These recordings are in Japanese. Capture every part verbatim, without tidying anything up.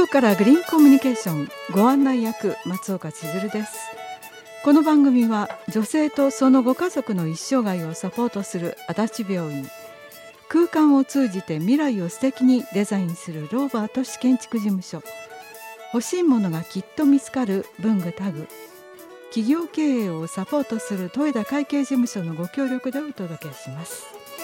日からグリーンコミュニケーションご案内役松岡千鶴です。この番組は女性とそのご家族の一生涯をサポートする足立病院、空間を通じて未来を素敵にデザインするローバー都市建築事務所、欲しいものがきっと見つかる文具タグ、企業経営をサポートする豊田会計事務所のご協力でお届けします。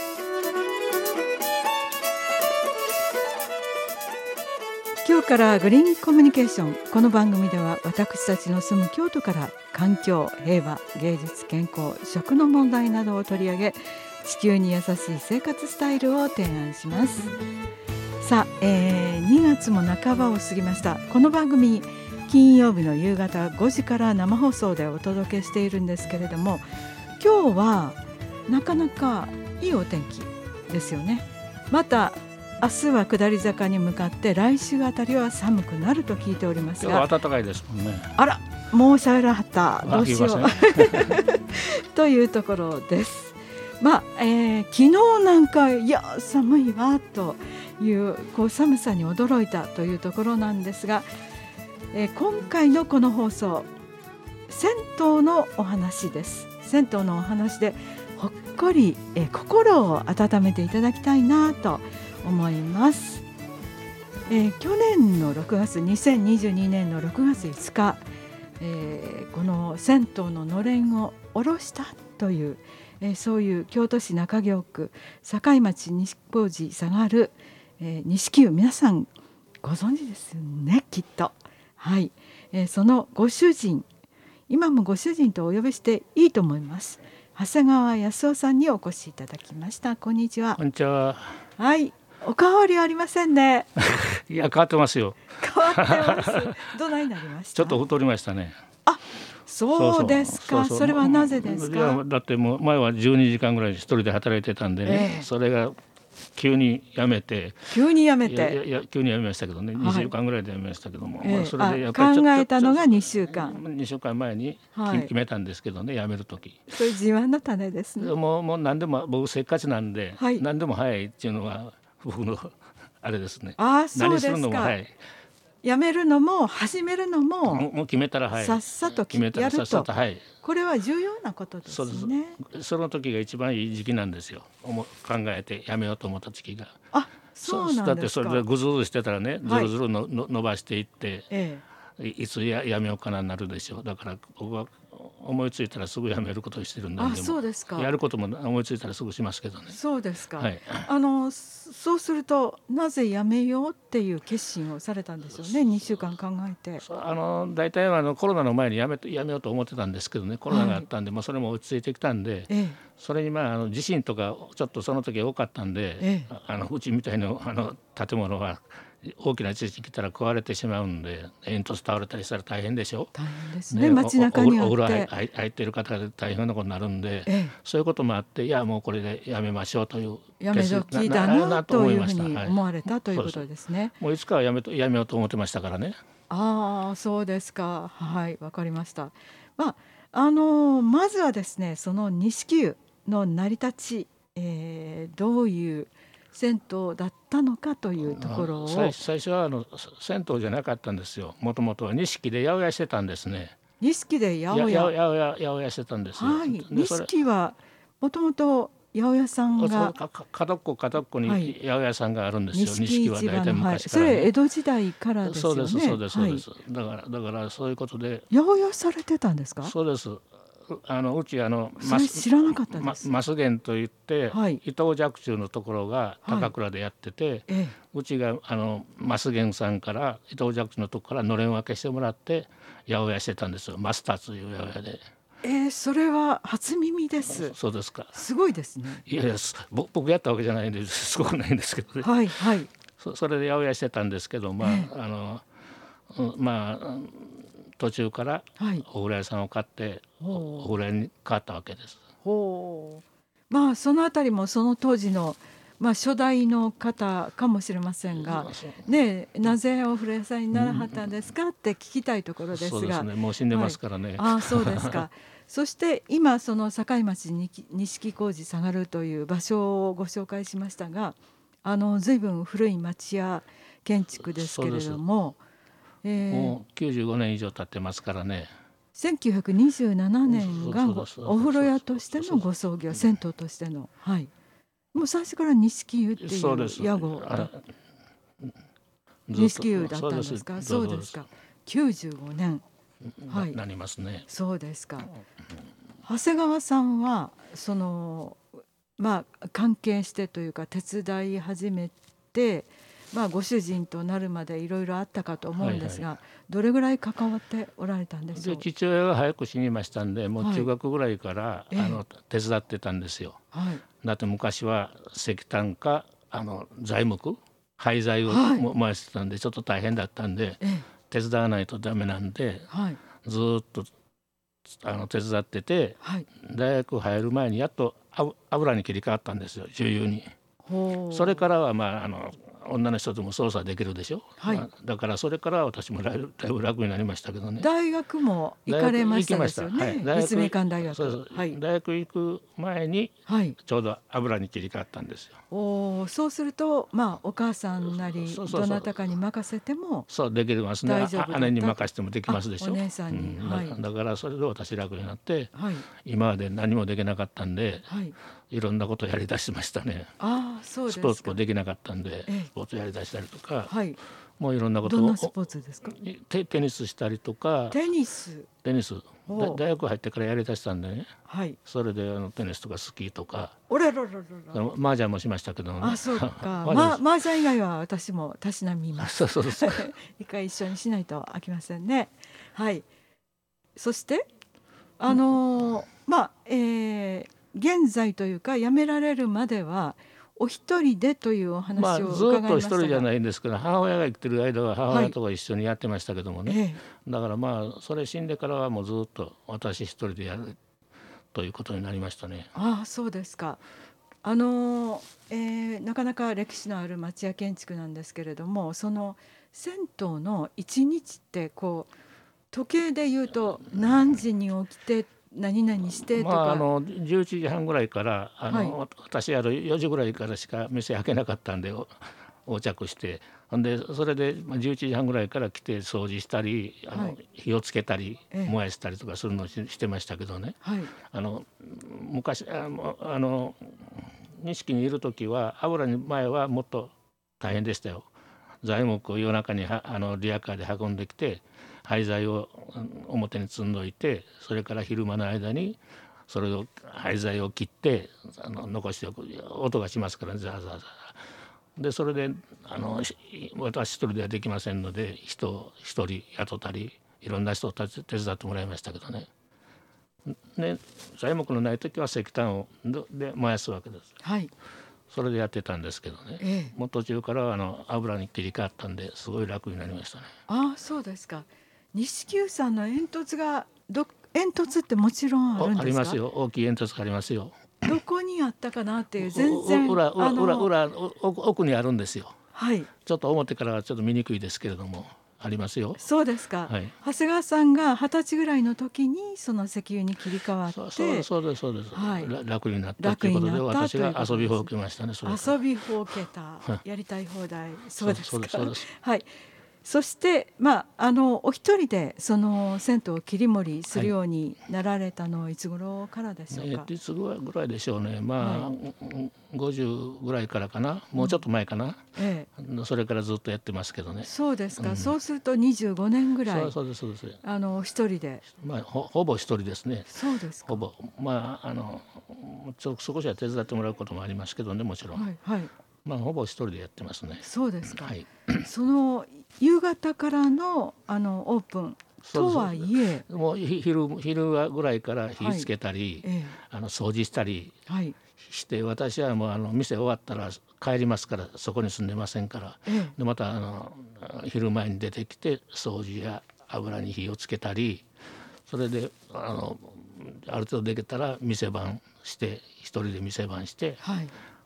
今日からグリーンコミュニケーション、この番組では私たちの住む京都から環境、平和、芸術、健康、食の問題などを取り上げ、地球に優しい生活スタイルを提案します。さあ、えー、にがつも半ばを過ぎました。この番組金曜日の夕方ごじから生放送でお届けしているんですけれども、今日はなかなかいいお天気ですよね。また明日は下り坂に向かって来週あたりは寒くなると聞いておりますが、 暖かいですもんね。 あら、申し上げらはったどうしようというところです。まあえー、昨日なんかいや寒いわという、こう寒さに驚いたというところなんですが、えー、今回のこの放送、銭湯のお話です。銭湯のお話でほっこり、えー、心を温めていただきたいなと思います。えー、去年のろくがつ、にせんにじゅうにねんのろくがついつか、えー、この銭湯ののれんを下ろしたという、えー、そういう京都市中京区境町西小路下がる、えー、西湯、皆さんご存知ですね、きっと。はい、えー、そのご主人、今もご主人とお呼びしていいと思います。長谷川康夫さんにお越しいただきました。こんにちは。 こんにちは。 はい、お変わりありませんね。 いや、変わってますよ。 変わってます。どないなりました？ ちょっと太りましたね。 あ、そうですか。そうそう、それはなぜですか？ いや、だってもう前はじゅうにじかんぐらい一人で働いてたんでね、えー、それが急に辞めて急に辞めていやいや急に辞めましたけどね、はい、にしゅうかんぐらいで辞めましたけども、 えーまあ、それでやっぱりちょっと考えたのがにしゅうかんにしゅうかんまえに決めたんですけどね、辞めるとき。 それ自慢の種ですね。 もう、もう何でも僕せっかちなんで、 はい、 何でも早いっていうのが僕のあれですね。 あ、そうですか。 何するのも早い、 やめるのも始めるのももう決めたら早い、 さっさと決めたらさっさと早い。 これは重要なことですね。 そうです。その時が一番いい時期なんですよ。考えてやめようと思った時期が。 あ、そうなんですか。 だってそれでぐずぐずしてたらね、ずるずるの、はい、の伸ばしていって、 ええ、いつ や, やめようかななるでしょう。だから僕は思いついたらすぐやめることにしてるんで、 あ、そうですか。 やることも思いついたらすぐしますけどね。 そうですか。 はい、 あのそうするとなぜやめようっていう決心をされたんでしょうね。にしゅうかん考えて。 あの大体はあのコロナの前にやめやめようと思ってたんですけどね、コロナがあったんで、はい、まあ、それも落ち着いてきたんで、ええ、それにまああの地震とかちょっとその時多かったんで、ええ、あのうちみたいなあの建物は大きな地震来たら壊れてしまうんで、煙突倒れたりしたら大変でしょ。 大変ですね。街中にあってお風呂入っている方が大変なことになるんで、ええ、そういうこともあって、いやもうこれでやめましょうというやめ時だなというふうに思われたということですね。 もういつかはやめとやめようと思ってましたからね。 ああ、そうですか。はい、わかりました。まああのまずはですね、その錦湯の成り立ち、えー、どういう銭湯だったのかというところを。 最, 最初はあの銭湯じゃなかったんですよ。もともとは錦で八百屋してたんですね。 錦で八百屋八百屋してたんですよ。 はい、錦はもともと八百屋さんが角っこ角っこに八百屋さんがあるんですよ。錦は大体昔から、ね、はい、 それ江戸時代からですよね。 そうですそうですそうです、はい、だからだからそういうことで八百屋されてたんですか？ そうです。あのうちあのそれ知らなかったです。 マスゲンといって、はい、伊藤若冲のところが高倉でやってて、はい、ええ、うちがあのマスゲンさんから伊藤若冲のところからのれん分けしてもらって八百屋してたんですよ。マスターという八百屋で。 えー、それは初耳です。 そうですか。 すごいですね。 いやいや、僕やったわけじゃないんですごくないんですけどね。 はいはい。 そ, それで八百屋してたんですけど、まあ、えー、あのまあ途中からお風呂屋さんを買って、はい、お風呂屋に変わったわけです。 ほう。まあそのあたりもその当時の、まあ、初代の方かもしれませんが、ね、なぜお風呂屋さんにならはったんですかって聞きたいところですが、 そうですね、もう死んでますからね。 はい、あ、そうですか。そして今その境町に錦小路下がるという場所をご紹介しましたが、あの随分古い町や建築ですけれども、 えー、 もうきゅうじゅうごねん以上経ってますからね。 せんきゅうひゃくにじゅうななねんがお風呂屋としてのご創業、銭湯としての、はい、もう最初から錦湯っていう屋号だ、錦湯だったんですか。そうですか。きゅうじゅうごねん、 はい、なりますね。 そうですか。長谷川さんはそのまあ関係してというか手伝い始めて、まあ、ご主人となるまでいろいろあったかと思うんですが、はいはい、どれぐらい関わっておられたんでしょう。 で父親が早く死にましたんで、もう中学ぐらいから、はい、あの手伝ってたんですよ、はい、だって昔は石炭かあの材木廃材を回してたんで、はい、ちょっと大変だったんで、手伝わないとダメなんで、はい、ずっとあの手伝ってて、はい、大学入る前にやっと油に切り替わったんですよ、重油に。それからはまああの女の人でも操作できるでしょ、はい、まあ、だからそれからは私もだいぶ楽になりましたけどね。 大学も行かれましたですよね。立命館大学。 そうそう、はい、大学行く前にちょうど油に切り替わったんですよ。 おそうすると、まあ、お母さんなりどなたかに任せてもそうできますね。姉に任せてもできますでしょ。 お姉さんに、 うん、 はい、 だ, だからそれで私楽になって、はい、今まで何もできなかったんで、はい、いろんなことやりだしましたね。 あそうですか。 スポーツもできなかったんで、スポーツやりだしたりとか、はい、もういろんなことを。 どんなスポーツですか。 テ, テニスしたりとか。 テニステニス大学入ってからやりだしたんでね、 はい、 それであのテニスとかスキーとか、 おららららら麻雀もしましたけどね。 あそうかま、麻雀以外は私もたしなみます。 そうそうそう一回一緒にしないと飽きませんね。はい。そしてあのー、まあ、えー、現在というか辞められるまではお一人でというお話を伺いましたが、 まあ、ずっと一人じゃないんですけど、母親が生きてる間は母親とか一緒にやってましたけどもね、はい、だからまあそれ死んでからはもうずっと私一人でやるということになりましたね。 ああそうですか。あの、えー、なかなか歴史のある町屋建築なんですけれども、その銭湯の一日ってこう時計で言うと何時に起きて何々してとか、 まあ、あのじゅういちじはんぐらいからあの、はい、私あのよじぐらいからしか店開けなかったんで横着して、ほんでそれでじゅういちじはんぐらいから来て掃除したりあの、はい、火をつけたり燃やしたりとかするのを し, してましたけどね、はい、あの昔あのあの錦にいる時は油に前はもっと大変でしたよ。材木を夜中にあのリヤカーで運んできて廃材を表に積んどいて、それから昼間の間にそれを廃材を切ってあの残しておく。音がしますからね、ザーザーザーで、それであの私一人ではできませんので人を一人雇ったりいろんな人を手伝ってもらいましたけどね。で材木のない時は石炭をで燃やすわけです、はい、それでやってたんですけどね、ええ、もう途中からあの油に切り替わったんですごい楽になりましたね。 ああそうですか。錦湯さんの煙突がど煙突ってもちろんあるんですか。 ありますよ、大きい煙突がありますよ。 どこにあったかなっていう全然裏裏裏裏奥にあるんですよ、 はい、 ちょっと表からはちょっと見にくいですけれどもありますよ。 そうですか、はい、長谷川さんが二十歳ぐらいの時にその石油に切り替わってそうそうそうですそうです、はい、楽になったということで私が遊びほうけましたね。それ遊びほうけたやりたい放題そうですか。そうです。はい。そして、まあ、あのお一人でその銭湯を切り盛りするようになられたのはいつ頃からでしょうか。 はい、いつぐらいでしょうね。まあ、はい、ごじゅうぐらいからかな、もうちょっと前かな、うんええ、それからずっとやってますけどね。 そうですか、うん、そうするとにじゅうごねんぐらいそうそうですそうです。 あの一人で、 まあ、ほ, ほぼ一人ですね。 そうですか。 ほぼまああのちょ少しは手伝ってもらうこともありますけどね、もちろん、はいはい、まあ、ほぼ一人でやってますね。 そうですか、 はい、 その夕方からのあのオープンとはいえもう昼昼ぐらいから火つけたり、はいええ、あの掃除したりして、はい、私はもうあの店終わったら帰りますから、そこに住んでませんから、ええ、でまたあの昼前に出てきて掃除や油に火をつけたり、それであのある程度できたら店番して一人で店番して、はい、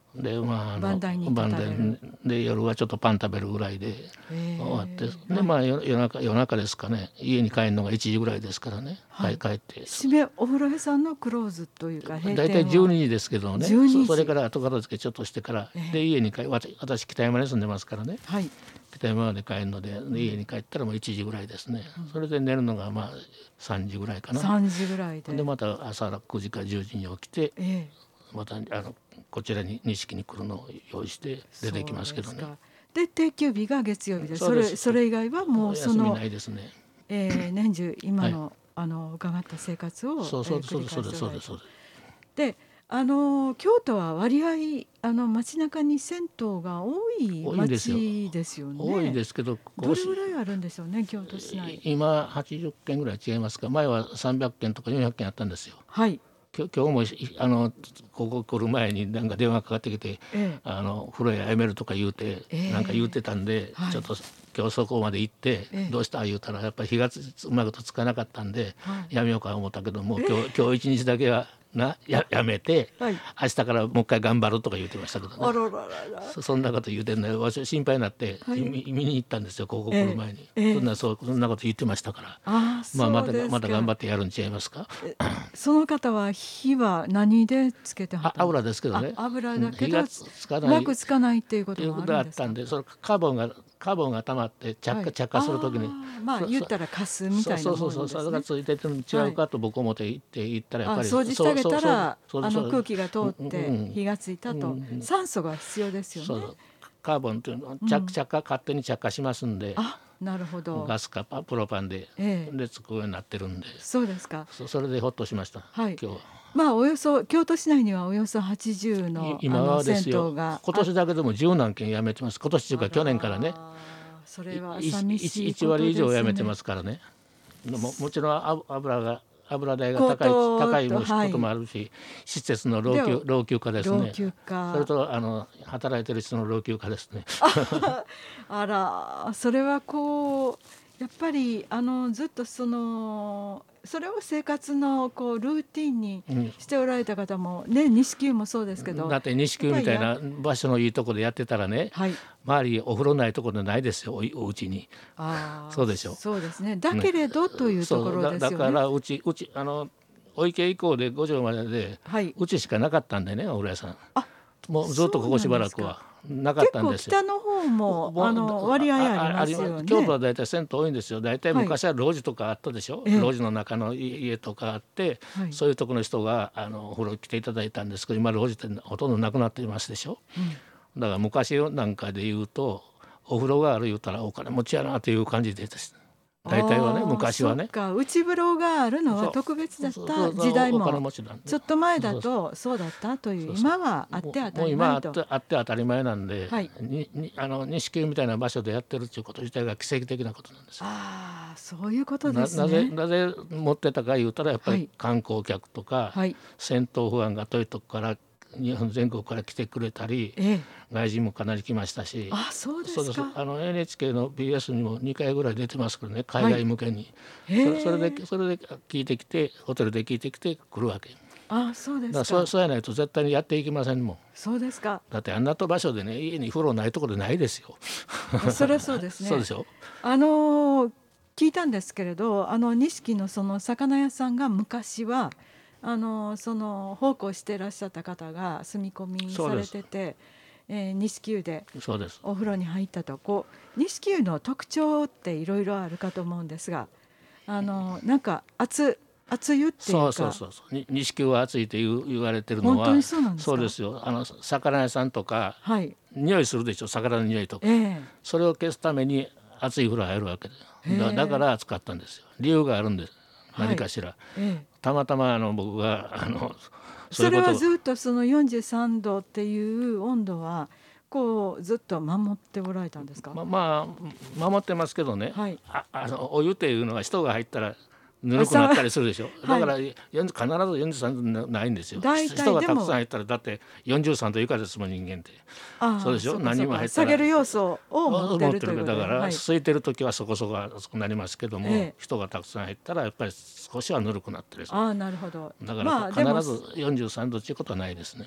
でまああの番台に立たれるで夜はちょっとパン食べるぐらいで終わって、でまあ夜中夜中ですかね、家に帰るのがいちじぐらいですからね、はい、帰って締めお風呂屋さんのクローズというか閉店は大体じゅうにじですけどね、 じゅうにじそ, それから後片付けちょっとしてから、えー、で家に帰私私北山に住んでますからね、はい、北山まで帰るの で, で家に帰ったらもういちじぐらいですね、うん、それで寝るのがまあさんじぐらいかな、 さんじぐらいででまた朝くじかじゅうじに起きて、えー、またあのこちらに錦に来るのを用意して出てきますけどね。 で定休日が月曜日で、それそれ以外はもうその休みないですね、 えー、年中今の、はい、あの伺った生活をそうそうそうそうですそうですそうです。 であの京都は割合あの街中に銭湯が多い街ですよね。 多いですけど、 どれぐらいあるんでしょうね、京都市内。 今はちじゅっけんぐらい違いますか。前はさんびゃっけんとかよんひゃっけんあったんですよ。 はい。 今日もあのここ来る前になんか電話かかってきて、ええ、あの風呂屋辞めるとか言うて、ええ、なんか言うてたんで、はい、ちょっと今日そこまで行って、ええ、どうした言うたらやっぱり日がつうまいことつかなかったんで、はい、やめようか思ったけども、今日今日一日だけはな や, やめて、はい、明日からもう一回頑張るとか言ってましたけどね。 あららららそ, そんなこと言うてんのよ。私心配になって、はい、見, 見に行ったんですよ、ここ来る前に、えーえー、そんなそうそんなこと言ってましたから、 あまあ、またまた頑張ってやるんちゃいますか。 その方は火は何でつけてはったんですか。 油ですけどね。 油だけど、 うん、火がつかないうまくつかないっていうことがあるんですか。 あったんで、それカーボンがカーボンが溜まって着火、はい、着火するときに、 まあ言ったらカスみたいなものですね。そうそうそうそう、それがついてて違うかと僕思って言って言ったらやっぱり、 掃除してあげたらあの空気が通って火がついたと、うんうん、酸素が必要ですよね。そうカーボンというのは着、うん、着火勝手に着火しますんで、 あ、なるほど、 ガスかプロパンで、ええ、でつくようになってるんで。 そうですか。 そ, それでほっとしました、はい、今日は。 まあおよそ京都市内にはおよそはちじゅうの今はですよ、 銭湯が今年だけでも十何件辞めてます。今年というか去年からね、 それは寂しいことですね。 いち割以上辞めてますからね。も, もちろん油が油代が高い高いこともあるし、はい、施設の老朽老朽化ですね。 老朽化、 それとあの働いてる人の老朽化ですね。 あら、それはこうやっぱりあのずっとそのそれを生活のこうルーティンにしておられた方もね、西九もそうですけど、 だって西九みたいな場所のいいところでやってたらね、はい、周りお風呂ないところないですよ、 お, お家に。あ、そうでしょ。 そうですね。だけれど、ね、というところですよね。 だ, だからうちうちあのお池以降でごじょうまでで、はい、うちしかなかったんでね、お風呂屋さん。あ、もうずっとここしばらくはなかったんですよ。 結構北の方もあの割合ありますよね。 京都はだいたい銭湯多いんですよ。だいたい昔は路地とかあったでしょ、はい、路地の中の家とかあって、はい、そういうところの人があのお風呂来ていただいたんですけど、今路地ってほとんどなくなっていますでしょ、うん、だから昔なんかで言うとお風呂がある言うたらお金持ちやなという感じでです。大体はね、昔はね。 そっか、内風呂があるのは特別だった時代もちょっと前だとそうだったという、今はあって当たり前と。 もう今あって当たり前なんで、はい、ににあの西九みたいな場所でやってるっていうこと自体が奇跡的なことなんですよ。 ああ、そういうことですね。 な, なぜなぜ持ってたか言うたらやっぱり観光客とか、はい、銭湯ファンが遠いとこから日本全国から来てくれたり、ええ、外人もかなり来ましたし。 あ、そうですか。 あの エヌエイチケー の ビーエス にもにかいぐらい出てますけどね、海外向けに、はい、そ, れそれでそれで聞いてきて、ホテルで聞いてきて来るわけ。 あ、そうですか。 だから そ, そうやないと絶対にやっていけませんもん。 そうですか。 だってあんなと場所でね、家に風呂ないところないですよ。 それはそうですね。 そうでしょ。 あの聞いたんですけれど、あの錦のその魚屋さんが昔はあのその奉公していらっしゃった方が住み込みされてて、えー、西九でお風呂に入ったと。こう西九の特徴っていろいろあるかと思うんですが、あのなんか熱熱湯っていうか。 そうそうそう、西九は熱いと言言われてるのは本当にそうなんですか。 そうですよ。あの魚屋さんとか、はい、匂いするでしょ、魚の匂いとか、えー、それを消すために熱い風呂入るわけで、だ, だから熱かったんですよ。理由があるんです。何かしら、はい、ええ、たまたまあの僕があのそういうことそれはずっとそのよんじゅうさんどっていう温度はこうずっと守っておられたんですか。 ま、まあ守ってますけどね、はい、ああのお湯っていうのは人が入ったらぬるくなったりするでしょ。だから必ずよんじゅうさんどないんですよ。人がたくさん入ったらだってよんじゅうさんど以下ですもん、人間って。そうでしょ。何人も入ったら下げる要素を持ってるということで、 だから、はい、空いてる時はそこそこ熱くなりますけども、ええ、人がたくさん入ったらやっぱり少しはぬるくなってる。 ああ、なるほど。 だから必ずよんじゅうさんどっていうことはないですね。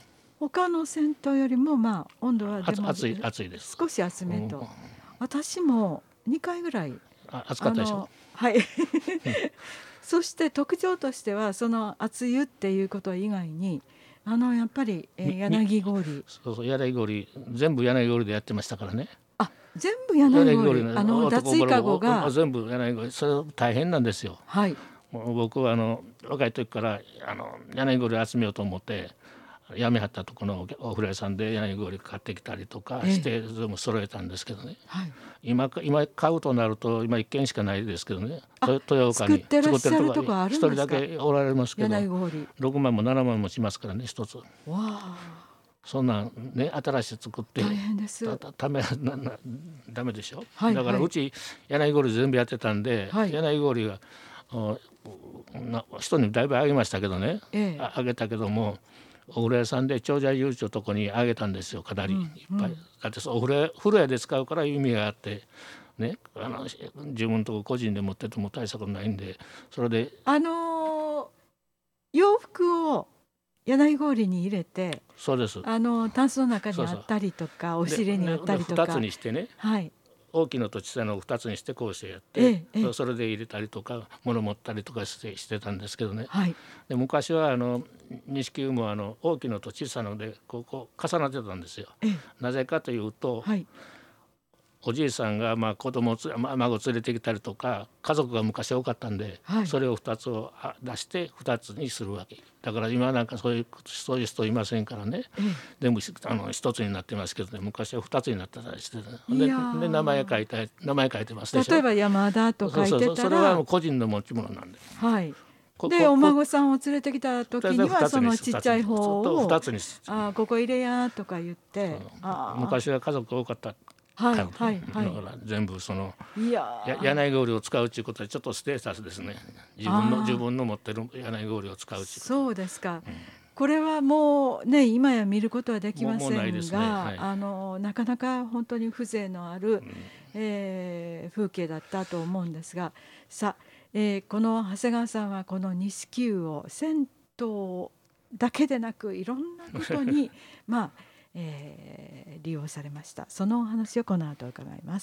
他の銭湯よりもまあ温度はでも暑い暑いです。 少し厚めと、 うん、 私もにかいぐらいあ暑かったでしょ。 はいそして特徴としてはその熱湯っていうこと以外にあのやっぱり、えー、柳氷、 そうそう柳氷全部柳氷でやってましたからね。 あ、全部柳氷、あの脱衣かごが全部柳氷、それ大変なんですよ。 はい、 もう僕はあの若い時からあの柳氷集めようと思って辞めはったところのお風呂屋さんで柳氷買ってきたりとかして全部揃えたんですけどね、 はい、 今, 今買うとなると今一軒しかないですけどね、豊岡に作ってらっしゃるとこあるんですか。 一人だけおられますけど柳氷ろくまんもななまんもしますからね一つ。わあ、 そんなんね新しい作って大変です。 たためななダメでしょ、 はい、 だからうち柳氷全部やってたんで、 はい、 柳氷がな人にだいぶあげましたけどね、 ええ、 あ, あげたけどもお風呂屋さんで長者有地のとこにあげたんですよ、かなりいっぱい、うん、だってお風呂、風呂屋で使うから意味があってね、あの自分のとこ個人で持ってても大したことないんで、それであのー、洋服を柳氷に入れて、 そうです、 あのタンスの中にあったりとかお尻にあったりとかふたつにしてね、 はい、 大きいのと小さいのをふたつにしてこうしてやって、ええ、それで入れたりとか物持ったりとかして、してたんですけどね、はい、で昔はあの錦湯もあの大きいのと小さいのでこうこう重なってたんですよ、ええ、なぜかというと、はい、おじいさんがまあ子供をつ、まあ、孫を連れてきたりとか家族が昔多かったんで、はい、それをふたつを出してふたつにするわけだから、今なんかそういう、そういう人いませんからね、うん、全部あのひとつになってますけどね、昔はふたつになってたりして、ね、で, で名前書いて名前書いてますでしょ。 例えば山田と書いてたら、そうそうそう、 それはもう個人の持ち物なんで、 はい、でお孫さんを連れてきた時にはそのちっちゃい方をふたつにあここ入れやとか言って、 あ昔は家族多かったはいはいはい、だから全部そのいや柳氷を使うということはちょっとステータスですね。自分の自分の持ってる柳氷を使うということ。 そうですか、うん、これはもうね今や見ることはできませんが、ね、はい、あのなかなか本当に風情のある、うん、えー、風景だったと思うんですが、さあ、えー、この長谷川さんはこの錦湯を銭湯だけでなくいろんなことにまあえー、利用されました。そのお話をこの後伺います。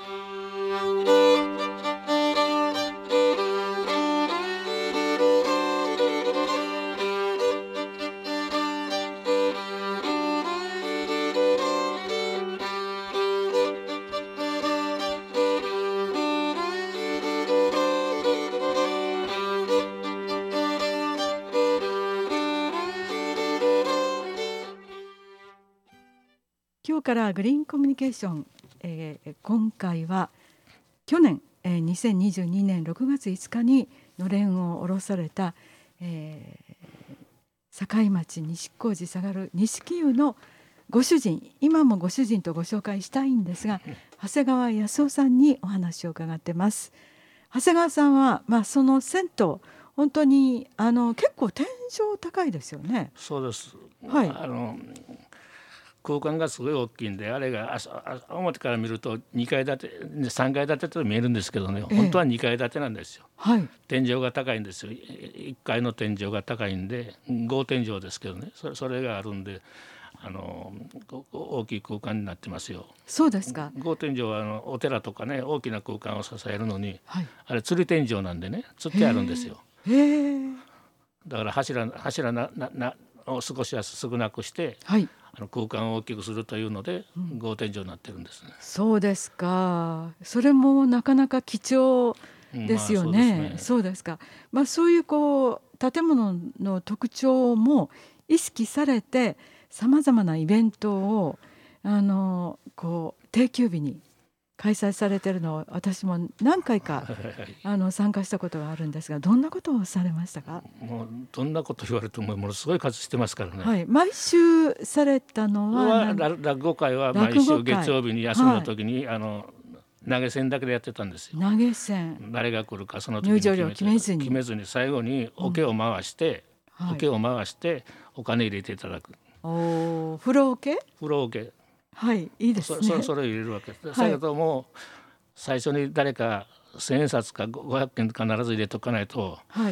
今日からグリーンコミュニケーション、えー、今回は去年、えー、にせんにじゅうにねんろくがついつかにのれんを下ろされた、えー、境町西小路下がる錦湯のご主人、今もご主人とご紹介したいんですが、長谷川康夫さんにお話を伺ってます。長谷川さんは、まあ、その銭湯本当にあの結構天井高いですよね。 そうです、 はい、 あの空間がすごい大きいんで、あれが表から見るとにかい建てさんがい建てと見えるんですけどね、本当はにかい建てなんですよ、はい、天井が高いんですよ。いっかいの天井が高いんで合天井ですけどね、それ、それがあるんであの大きい空間になってますよ。 そうですか。 合天井はあのお寺とかね大きな空間を支えるのに、はい、あれ吊り天井なんでね吊ってあるんですよ。へー、だから柱、柱なななを少しは少なくして、はい、あの空間を大きくするというので、うん、合天井になってるんですね。 そうですか。それもなかなか貴重ですよね。まあ、そうですね。そうですか。まあ、そういうこう建物の特徴も意識されてさまざまなイベントをあのこう定休日に開催されているのを私も何回かあの参加したことがあるんですが、どんなことをされましたか？ もうどんなこと言われてもものすごい数してますからね、 はい、毎週されたのは落語会は毎週月曜日に休みの時に、はい、あの投げ銭だけでやってたんですよ。 投げ銭、 誰が来るかその時に入場料決めずに決めずに最後に桶を回して、うん、はい、桶を回してお金入れていただく。 お風呂桶風呂桶、 はい、いいですね。 そ, そ, それを入れるわけです、はい、だけども最初に誰か千円札かごひゃくえん必ず入れとかないと、はい、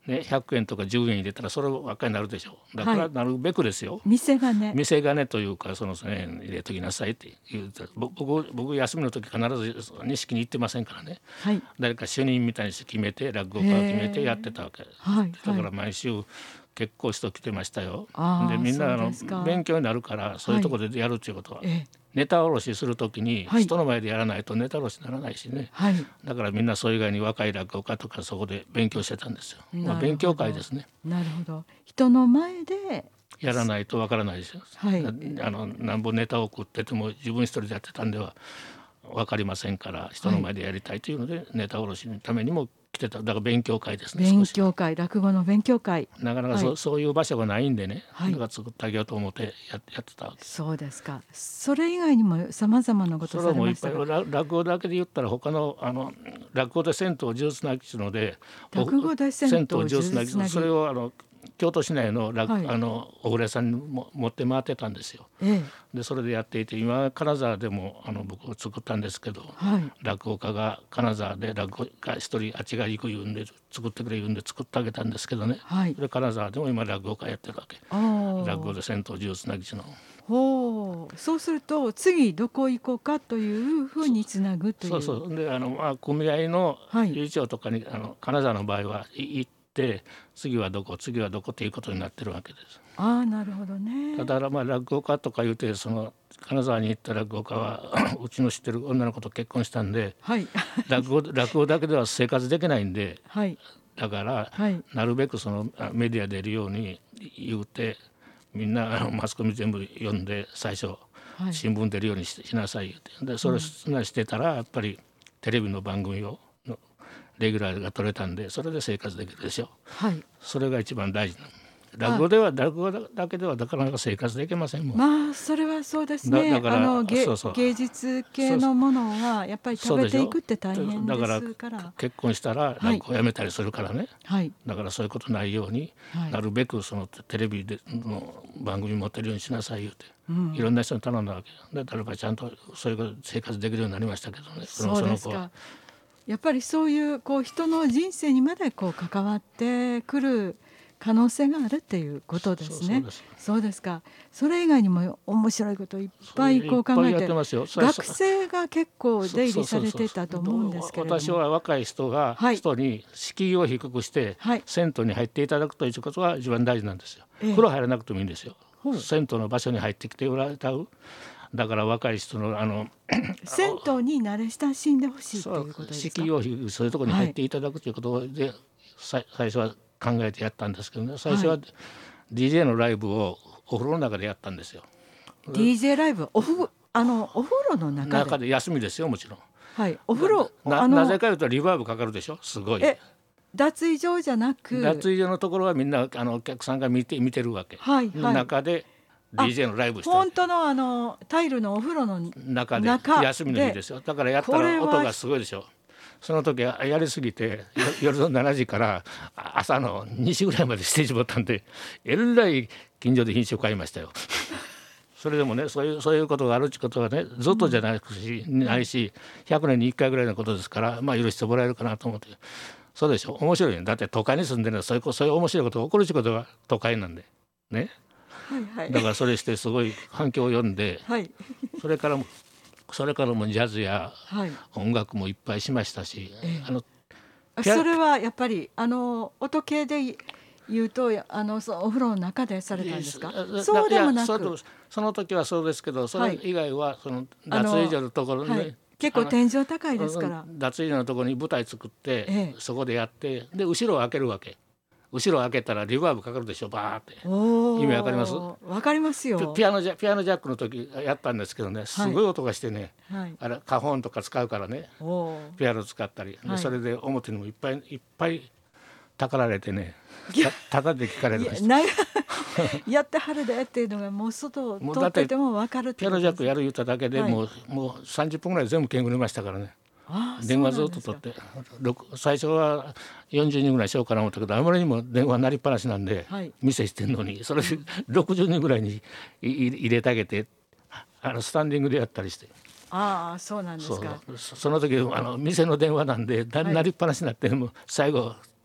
ね、ひゃくえんとかじゅうえん入れたらそればっかりになるでしょう。だからなるべくですよ、はい、 店金店金というかそのせんえん入れときなさいって言うと、僕僕休みの時必ず錦に行ってませんからね、はい、誰か主任みたいにして決めて落語家を決めてやってたわけ、はい、だから毎週結構人来てましたよ。でみんなあの勉強になるからそういうところでやるっていうことは、はい、ネタ卸しするときに人の前でやらないとネタ卸しにならないしね、はい、だからみんなそれ以外に若い落語家とかそこで勉強してたんですよ。まあ、勉強会ですね。 なるほど。人の前でやらないとわからないですよ、はい、あのなんぼネタを送ってても自分一人でやってたんでは分かりませんから、人の前でやりたいというので、はい、ネタ卸しのためにも来てた。だから勉強会ですね。 勉強会、落語の勉強会、 なかなか そ,、はい、そういう場所がないんでね、はい、だから作ってあげようと思ってや, やってたわけ。 そうですか。それ以外にもさまざまなことされましたが。 それはもういっぱい落語だけで言ったら他のあの落語で銭湯呪術なきので、 落語で銭湯呪術なき、 それをあの京都市内 の,、はい、あのお風呂屋さんにも持って回ってたんですよ、ええ、でそれでやっていて、今金沢でもあの僕作ったんですけど、はい、落語家が金沢で落語家一人あっちが行く言うんで作ってくれ言うんで作ってあげたんですけどね、はい、で金沢でも今落語家やってるわけ。落語で銭湯呪術なきの。 ほう、そうすると次どこ行こうかというふうにつなぐという。 そうそうであの、まあ、組合の理事長とかに、はい、あの金沢の場合は行ってで次はどこ次はどこっていうことになってるわけです。 ああ、なるほどね。 だからまあ落語家とか言うて、その金沢に行った落語家はうちの知ってる女の子と結婚したんで、はい、落語落語だけでは生活できないんで、はい、だから、はい、なるべくそのメディア出るように言うて、みんなマスコミ全部読んで最初、はい、新聞出るように し, しなさい言うて、でそれしてたらやっぱりテレビの番組をレギュラーが取れたんで、それで生活できるでしょ、はい、それが一番大事な。落語では落語だけではなかなか生活できませんもん。 まあそれはそうですね。だからあの芸そうそう芸術系のものはやっぱり食べていくって大変ですから。だから結婚したら落語をやめたりするからね、はい、だからそういうことないように、はい、なるべくそのテレビでの番組持ってるようにしなさい言うて、うん、いろんな人に頼んだわけで、誰かちゃんとそういう生活できるようになりましたけどね。 そうですか。やっぱりそういうこう人の人生にまでこう関わってくる可能性があるっていうことですね。そうです。そうですか。それ以外にも面白いこといっぱいこう考えて、学生が結構出入りされてたと思うんですけれども、 私は若い人が、はい、人に敷居を低くして、はい、銭湯に入っていただくということが一番大事なんですよ。ええ、風呂入らなくてもいいんですよ。銭湯の場所に入ってきて歌う。だから若い人のあの銭湯に慣れ親しんでほしいということですか。 敷居を低くそういうところに入っていただくということで、はい、最初は考えてやったんですけどね。最初は ディージェー のライブをお風呂の中でやったんですよ。 ディージェー ライブおふあのお風呂の中で中で休みですよ、もちろん。 はい、お風呂な, な, なぜかというとリバーブかかるでしょ、すごい。 え脱衣所じゃなく脱衣所のところはみんなあのお客さんが見て見てるわけ、はいはい、中でディージェー のライブして本当のあのタイルのお風呂の中で休みの日ですよ。だからやったら音がすごいでしょ。その時やりすぎて夜のしちじから朝のにじぐらいまでしてしまったんで、えらい近所で品種を買いましたよ。それでもね、そういうそういうことがあるってことはね、ずっとじゃないし、うん、ないしひゃくねんにいっかいぐらいのことですから、まあ許してもらえるかなと思って。そうでしょ、面白いね。だって都会に住んでるのはそういうそういう面白いことが起こるってことが都会なんでね。はいはい、だからそれしてすごい反響を読んで、はい、それからもそれからもジャズや音楽もいっぱいしましたし、はい、あのそれはやっぱりあの音系で言うとあのそお風呂の中でされたんですか。そうでもなく、 そ, その時はそうですけど、それ以外はその脱衣所のところに、ね、はい、 結構天井高いですから、 脱衣所のところに舞台作って、ええ、そこでやって、で後ろを開けるわけ。後ろ開けたらリバーブかかるでしょ、バーって。意味わかります？ わかりますよ。 ピアノジャピアノジャックの時やったんですけどね、すごい音がしてね、はい、あれカホンとか使うからね、ピアノ使ったり、はい、でそれで表にもいっぱいいっぱいたかられてね、ただで聞かれるんです。 やってはるでっていうのがもう外を通ってても分かるって。 ピアノジャックやる言っただけでもう、はい、もうさんじゅっぷんぐらい全部剣繰りましたからね。電話ずっと取って、最初はよんじゅうにんぐらいしようかな思ったけど、あまりにも電話鳴りっぱなしなんで、はい、店してんのにそれろくじゅうにんぐらいに入れてあげて、あのスタンディングでやったりして。 ああ、そうなんですか。 そ, その時あの店の電話なんで鳴りっぱなしになって、もう最後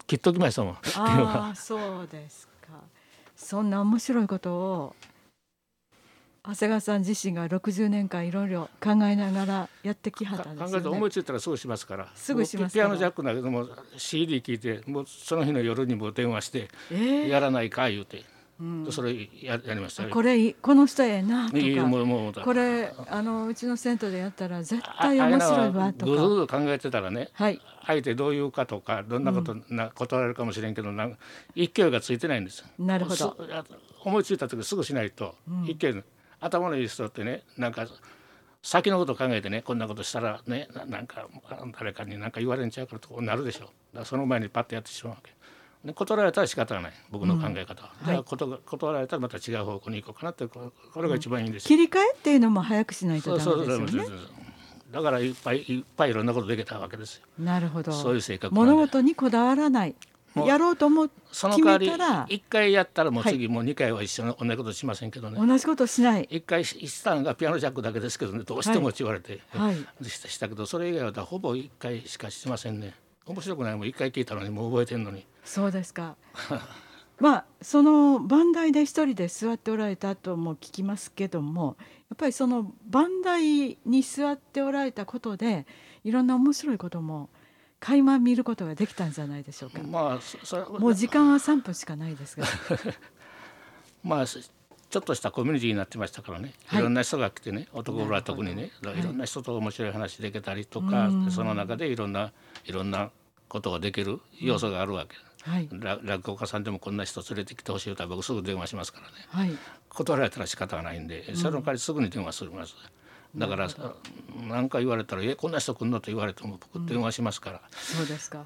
切っときましたもん。 ああそうですか。そんな面白いことを長谷川さん自身がろくじゅうねんかんいろいろ考えながらやってきはったんですよね。 考えて思いついたらすぐしますから。 すぐしますから。 ピアノジャックだけども シーディー 聞いてもうその日の夜にも電話して、えー、やらないか言うて、うん、それ や, やりました。 これこの人ええなとか、 いいもうもうこれあのうちの銭湯でやったら絶対面白いわとか、 ぐずぐず考えてたらね、 はい、 相手どういうかとかどんなことな、うん、断られるかもしれんけどなん勢いがついてないんですよ。 なるほど。 思いついた時すぐしないと、うん、勢い頭のいい人ってね、なんか先のことを考えてね、こんなことしたらね、なんか誰かに何か言われんちゃうからとなるでしょう。だからその前にパッとやってしまうわけで、断られたら仕方がない、僕の考え方は、うん、じゃあ、はい、断られたらまた違う方向に行こうかなって、これが一番いいんです、うん、 切り替えっていうのも早くしないとダメですよね。そうそうそう、 だからいっぱいいっぱいいろんなことできたわけですよ。 なるほど。 そういう性格物事にこだわらない、やろうと思って決めたら、その代わりいっかいやったらもう次、はい、もうにかいは一緒の同じことしませんけどね。 同じことしない。 いっかいしたのがピアノジャックだけですけどね、どうしてもって言われて、はい、したけど、それ以外はほぼいっかいしかしませんね。面白くないもんいっかい聞いたのにもう覚えてんのに。 そうですか。まあその番台で一人で座っておられたとも聞きますけども、やっぱりその番台に座っておられたことでいろんな面白いことも垣間見ることができたんじゃないでしょうか。 まあ、それもう時間はさんぷんしかないですがまあちょっとしたコミュニティになってましたからね、はい、いろんな人が来てね、男は特にね、いろんな人と面白い話できたりとか、はい、その中でいろんないろんなことができる要素があるわけ、はい、落語家さんでもこんな人連れてきてほしいと僕すぐ電話しますからね、はい、断られたら仕方がないんで、その代わりすぐに電話するます、うん、だから何か言われたらえこんな人来んのと言われても僕電話しますから、うん、 そうですか。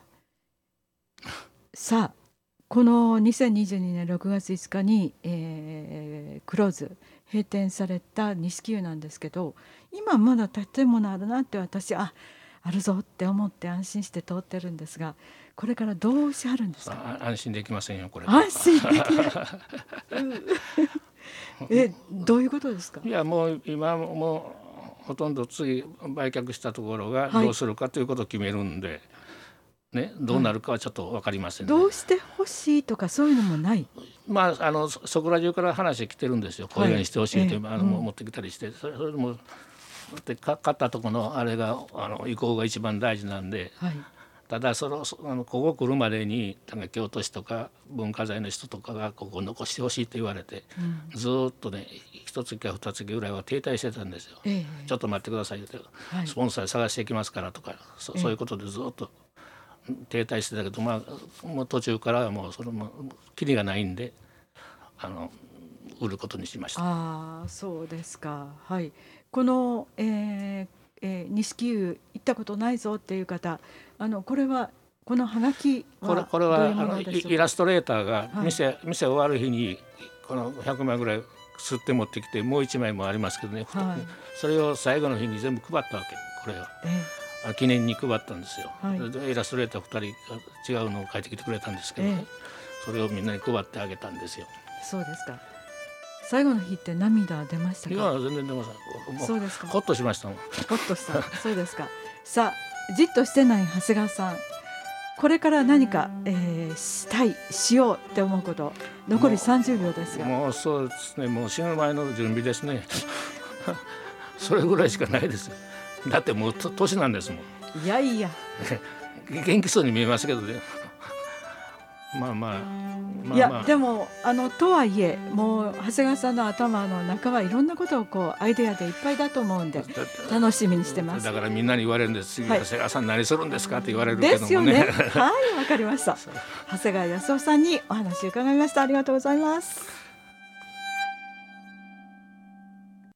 さあこのにせんにじゅうにねんろくがついつかに、えー、クローズ閉店された錦湯なんですけど、今まだ建物あるなって私ああるぞって思って安心して通ってるんですが、これからどうしはるんですか。 安心できませんよこれ。 安心できない、うん、えどういうことですか。 いやもう今もうほとんど次売却したところがどうするかということを決めるんで、はいね、どうなるかはちょっと分かりませんね、 はい、どうしてほしいとかそういうのもない。 まああのそこら中から話来てるんですよ、こういうようにしてほしいという、はい、あの、うん、持ってきたりして、それそれでもで買ったとこのあれがあの意向が一番大事なんで、はい、ただそのあのここ来るまでに京都市とか文化財の人とかがここ残してほしいと言われて、うん、ずっとね一月か二月ぐらいは停滞してたんですよ、えー、ちょっと待ってくださいって、はい、スポンサー探していきますからとか そ, そういうことでずっと停滞してたけど、まあ、もう途中からはもうそれもキリがないんであの売ることにしました。 ああそうですか。はい、この、えーえー、錦湯行ったことないぞっていう方、あのこれはこのハガキはこれこれはあのイラストレーターが店、はい、店終わる日にこのひゃくまいぐらい吸って持ってきて、もういちまいもありますけどね、はい、それを最後の日に全部配ったわけ。これを、えー、記念に配ったんですよ、はい、イラストレーターふたりが違うのを描いてきてくれたんですけどね、えー、それをみんなに配ってあげたんですよ。 そうですか。最後の日って涙出ましたか。 いや全然出ません。そうですか。ホッとしましたもん。 ホッとした。そうですか。さあじっとしてない長谷川さん、これから何か、えー、したいしようって思うこと残りさんじゅうびょうですが。 もう、もうそうですね、もう死ぬ前の準備ですねそれぐらいしかないですよ。だってもう年なんですもん。 いやいや元気そうに見えますけどねまあまあ、まあ、 いやでもあのとはいえもう長谷川さんの頭の中はいろんなことをこうアイデアでいっぱいだと思うんで楽しみにしてます。 だからみんなに言われるんです、はい、長谷川さん何するんですかって言われるけどもね。 ですよねはいわかりました長谷川康夫さんにお話を伺いました。ありがとうございます。